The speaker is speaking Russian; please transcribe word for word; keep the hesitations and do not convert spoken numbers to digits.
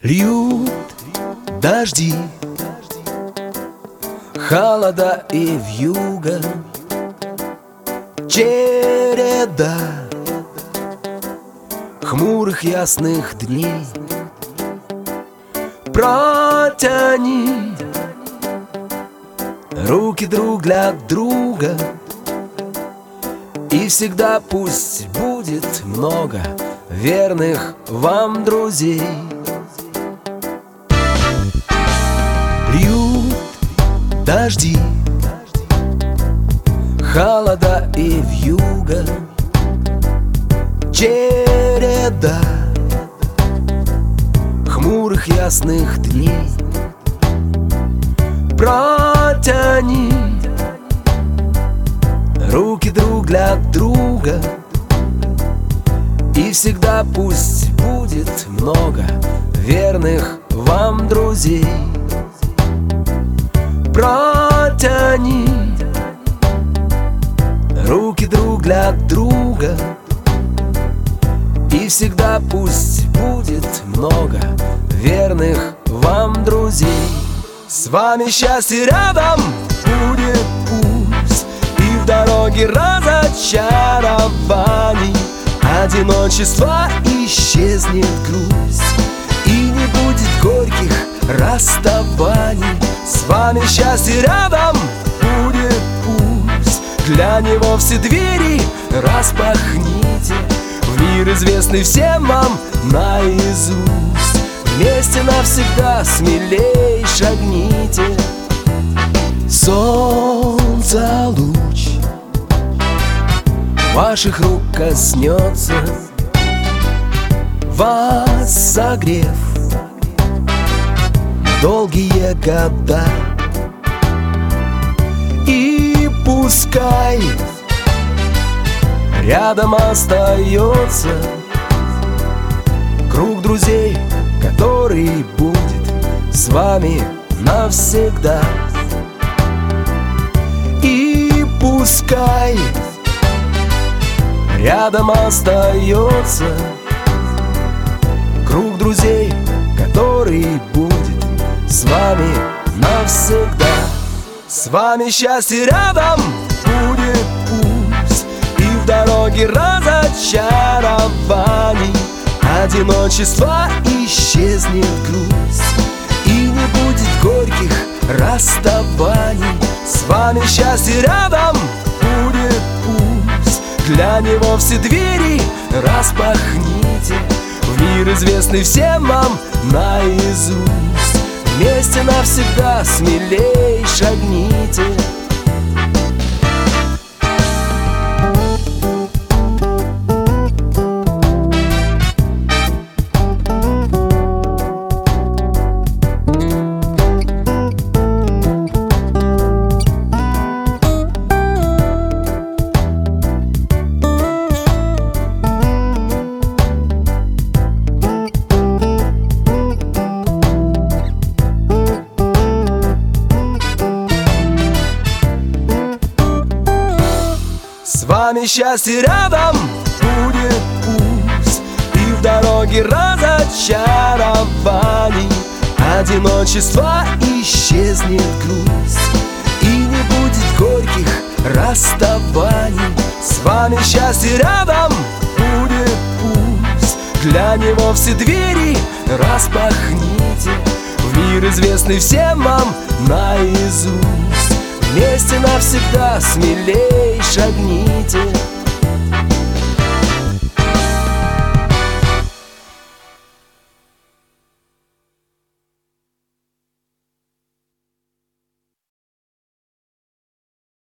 Льют дожди, холода и вьюга, череда хмурых ясных дней. Протяни руки друг для друга, и всегда пусть будет много верных вам друзей. Льют дожди, холода и вьюга, череда хмурых ясных дней. Протяни руки друг для друга, и всегда пусть будет много верных вам друзей. Протяни руки друг для друга, и всегда пусть будет много верных вам друзей. С вами счастье рядом будет пусть, и в дороге разочарований одиночество исчезнет грусть, и не будет горьких расставаний. С вами счастье рядом будет пусть, для него все двери распахните, в мир известный всем вам наизусть. Вместе навсегда смелей шагните. Солнце луч ваших рук коснется, вас согрев долгие года. И пускай рядом остается круг друзей, который будет с вами навсегда. И пускай рядом остается круг друзей, который будет с вами навсегда. С вами счастье рядом будет пусть, и в дороге разочарований одиночество исчезнет грусть, и не будет горьких расставаний. С вами счастье рядом будет пусть, для него все двери распахните, в мир известный всем вам наизусть. Вместе навсегда смелей шагните. С вами счастье рядом будет пусть, и в дороге разочарований одиночество исчезнет грусть, и не будет горьких расставаний. С вами счастье рядом будет пусть, для него все двери распахните, в мир известный всем вам наизусть. Вместе навсегда смелей шагните.